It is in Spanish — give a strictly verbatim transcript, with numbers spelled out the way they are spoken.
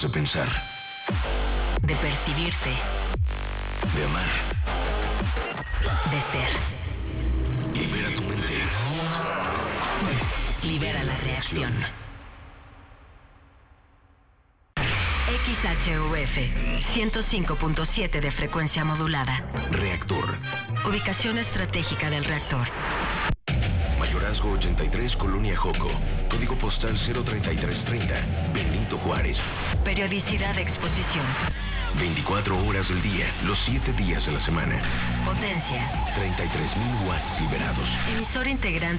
De pensar. De percibirte. De amar. De ser. Libera tu mente. Libera la reacción. X H U F ciento cinco punto siete de frecuencia modulada. Reactor. Ubicación estratégica del reactor. Mayorazgo ochenta y tres, Colonia Joco. Código postal cero treinta y tres treinta. Benito Juárez. Periodicidad de exposición. veinticuatro horas del día, los siete días de la semana. Potencia. treinta y tres mil watts liberados. Emisor integrante